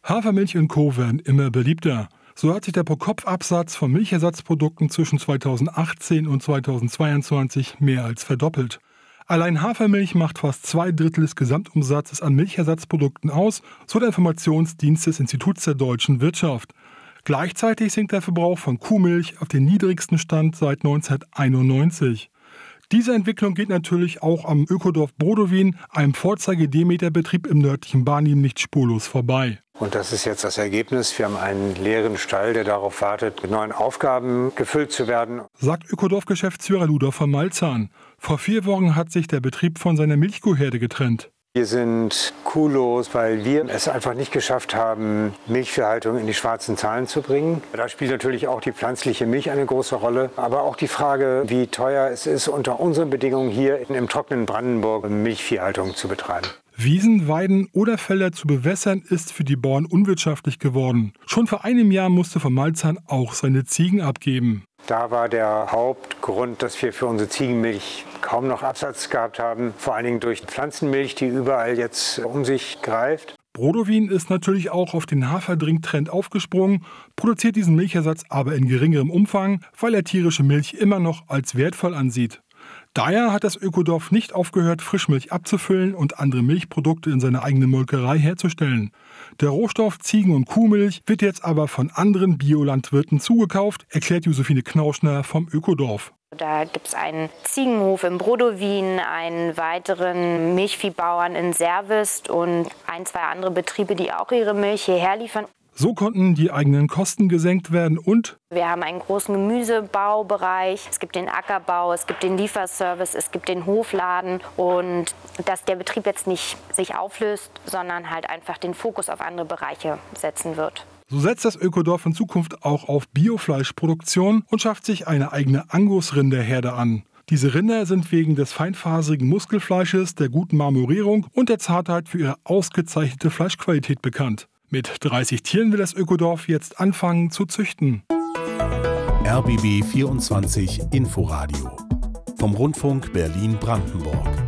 Hafermilch und Co. werden immer beliebter. So hat sich der Pro-Kopf-Absatz von Milchersatzprodukten zwischen 2018 und 2022 mehr als verdoppelt. Allein Hafermilch macht fast 2/3 des Gesamtumsatzes an Milchersatzprodukten aus, so der Informationsdienst des Instituts der deutschen Wirtschaft. Gleichzeitig sinkt der Verbrauch von Kuhmilch auf den niedrigsten Stand seit 1991. Diese Entwicklung geht natürlich auch am Ökodorf Brodowin, einem Vorzeige-Demeter-Betrieb im nördlichen Barnim, nicht spurlos vorbei. Und das ist jetzt das Ergebnis. Wir haben einen leeren Stall, der darauf wartet, mit neuen Aufgaben gefüllt zu werden, sagt Ökodorf-Geschäftsführer Ludolf von Malzahn. Vor 4 Wochen hat sich der Betrieb von seiner Milchkuhherde getrennt. Wir sind kuhlos, weil wir es einfach nicht geschafft haben, Milchviehhaltung in die schwarzen Zahlen zu bringen. Da spielt natürlich auch die pflanzliche Milch eine große Rolle, aber auch die Frage, wie teuer es ist, unter unseren Bedingungen hier im trockenen Brandenburg Milchviehhaltung zu betreiben. Wiesen, Weiden oder Felder zu bewässern, ist für die Bauern unwirtschaftlich geworden. Schon vor einem Jahr musste von Malzahn auch seine Ziegen abgeben. Da war der Hauptgrund, dass wir für unsere Ziegenmilch kaum noch Absatz gehabt haben, vor allen Dingen durch Pflanzenmilch, die überall jetzt um sich greift. Brodowin ist natürlich auch auf den Haferdrink-Trend aufgesprungen, produziert diesen Milchersatz aber in geringerem Umfang, weil er tierische Milch immer noch als wertvoll ansieht. Daher hat das Ökodorf nicht aufgehört, Frischmilch abzufüllen und andere Milchprodukte in seiner eigenen Molkerei herzustellen. Der Rohstoff Ziegen- und Kuhmilch wird jetzt aber von anderen Biolandwirten zugekauft, erklärt Josephine Knauschner vom Ökodorf. Da gibt es einen Ziegenhof in Brodowin, einen weiteren Milchviehbauern in Servest und 2 andere Betriebe, die auch ihre Milch hierher liefern. So konnten die eigenen Kosten gesenkt werden und wir haben einen großen Gemüsebaubereich, es gibt den Ackerbau, es gibt den Lieferservice, es gibt den Hofladen und dass der Betrieb jetzt nicht sich auflöst, sondern halt einfach den Fokus auf andere Bereiche setzen wird. So setzt das Ökodorf in Zukunft auch auf Biofleischproduktion und schafft sich eine eigene Angus-Rinderherde an. Diese Rinder sind wegen des feinfaserigen Muskelfleisches, der guten Marmorierung und der Zartheit für ihre ausgezeichnete Fleischqualität bekannt. Mit 30 Tieren will das Ökodorf jetzt anfangen zu züchten. RBB 24 Inforadio vom Rundfunk Berlin-Brandenburg.